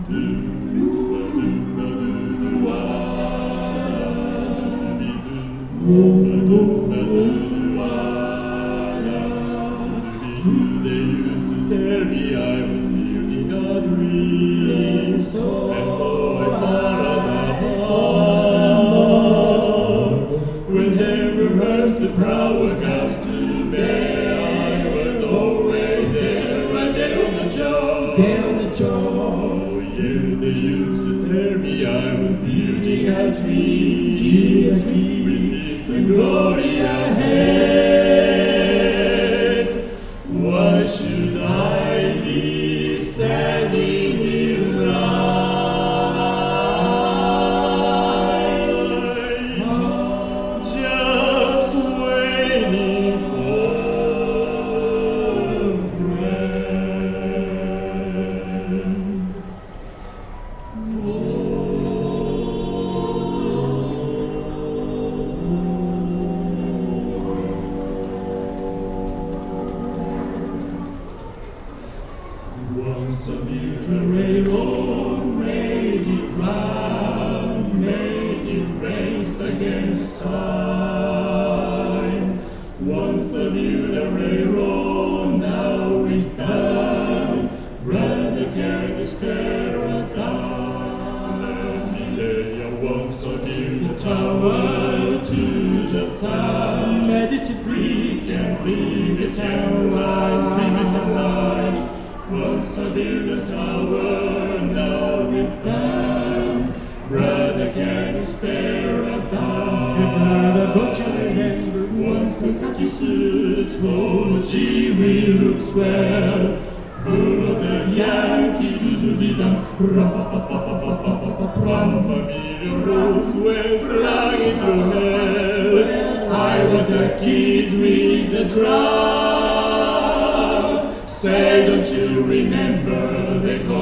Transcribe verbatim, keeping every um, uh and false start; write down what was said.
They used to tell me I was building a dream, and so I followed the path. Whenever hurts the power comes to bear, I was always there, right there on the job. There on the job. Oh yeah, they used to tell me I was building a dream, a dream, with peace and glory ahead. Why should I be standing in line, just waiting for a friend? Once a beautiful railroad made it run, made it race against time. Once a beautiful railroad, now we stand, brother carry the spirit down. Let me tell you, once a beautiful tower to the sun, made it to breathe and leave it and line, leave it and line. Once I built a tower, now we stand. Brother, can you spare a dime? Brother, don't you remember? Once a khaki suit, oh gee, we look swell. Full of the Yankee doo-doo-dee-dum, rum-pa-pa-pa-pa-pa-pa-pa-rum. Familiar roads went slanging through hell. I was a kid with a drum. Say, don't you remember the